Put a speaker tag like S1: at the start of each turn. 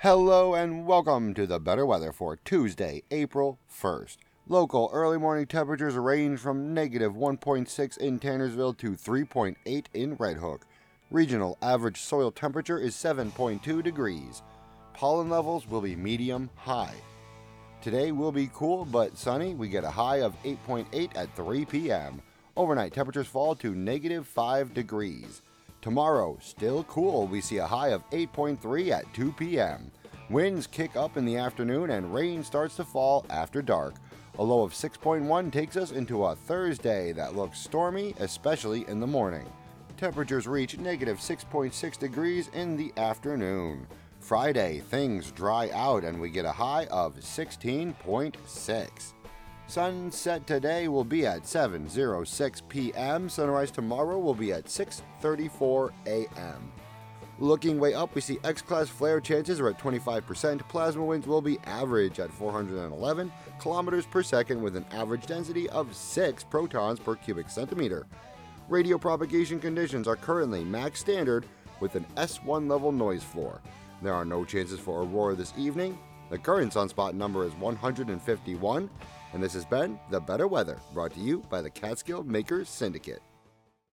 S1: Hello and welcome to the better weather for Tuesday, April 1st. Local early morning temperatures range from negative 1.6 in Tannersville to 3.8 in Red Hook. Regional average soil temperature is 7.2 degrees. Pollen levels will be medium high. Today will be cool but sunny. We get a high of 8.8 at 3 p.m. Overnight temperatures fall to negative 5 degrees. Tomorrow, still cool. We see a high of 8.3 at 2 p.m. Winds kick up in the afternoon and rain starts to fall after dark. A low of 6.1 takes us into a Thursday that looks stormy, especially in the morning. Temperatures reach negative 6.6 degrees in the afternoon. Friday, things dry out and we get a high of 16.6. Sunset today will be at 7:06 p.m. Sunrise tomorrow will be at 6:34 a.m. Looking way up, we see X-class flare chances are at 25%. Plasma winds will be average at 411 kilometers per second with an average density of 6 protons per cubic centimeter. Radio propagation conditions are currently max standard with an S1 level noise floor. There are no chances for aurora this evening. The current sunspot number is 151. And this has been The Better Weather, brought to you by the Catskill Makers Syndicate.